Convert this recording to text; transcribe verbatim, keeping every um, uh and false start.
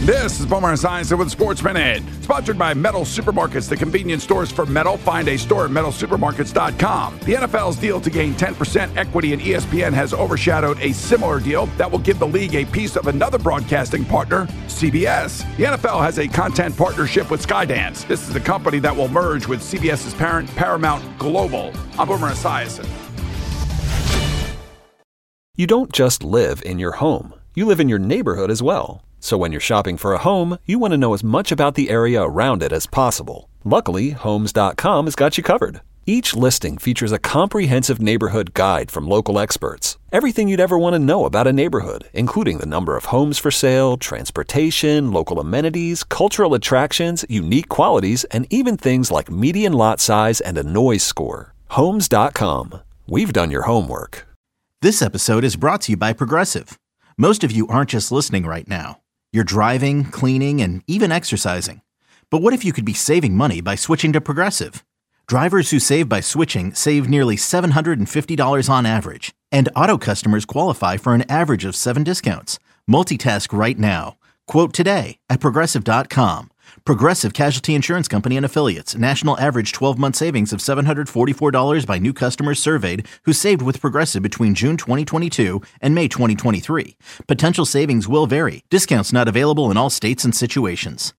This is Boomer Esiason with Sports Minute, sponsored by Metal Supermarkets, the convenience stores for metal. Find a store at metal supermarkets dot com. The N F L's deal to gain ten percent equity in E S P N has overshadowed a similar deal that will give the league a piece of another broadcasting partner, C B S. The N F L has a content partnership with Skydance. This is the company that will merge with CBS's parent, Paramount Global. I'm Boomer Esiason. You don't just live in your home. You live in your neighborhood as well. So when you're shopping for a home, you want to know as much about the area around it as possible. Luckily, Homes dot com has got you covered. Each listing features a comprehensive neighborhood guide from local experts. Everything you'd ever want to know about a neighborhood, including the number of homes for sale, transportation, local amenities, cultural attractions, unique qualities, and even things like median lot size and a noise score. Homes dot com. We've done your homework. This episode is brought to you by Progressive. Most of you aren't just listening right now. You're driving, cleaning, and even exercising. But what if you could be saving money by switching to Progressive? Drivers who save by switching save nearly seven hundred fifty dollars on average. And auto customers qualify for an average of seven discounts. Multitask right now. Quote today at Progressive dot com. Progressive Casualty Insurance Company and Affiliates. National average twelve-month savings of seven hundred forty-four dollars by new customers surveyed who saved with Progressive between June twenty twenty-two and May twenty twenty-three. Potential savings will vary. Discounts not available in all states and situations.